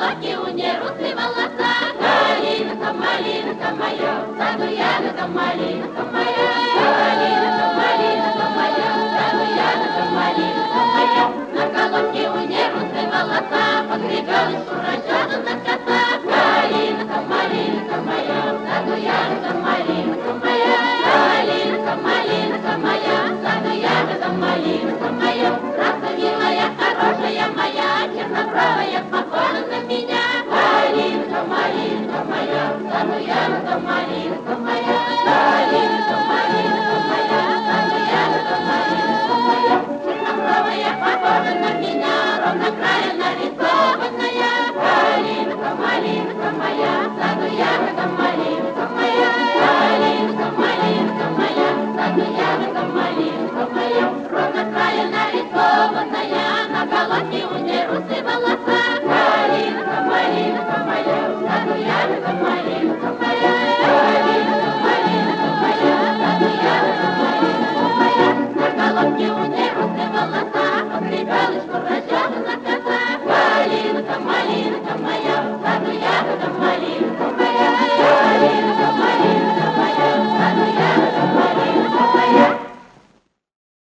головке у ней русые волоса. Калинка, малинка моя, в саду ягода малинка моя. Калинка, малинка моя, в саду ягода малинка моя. На головке у ней русые волоса, подвигалась урожена.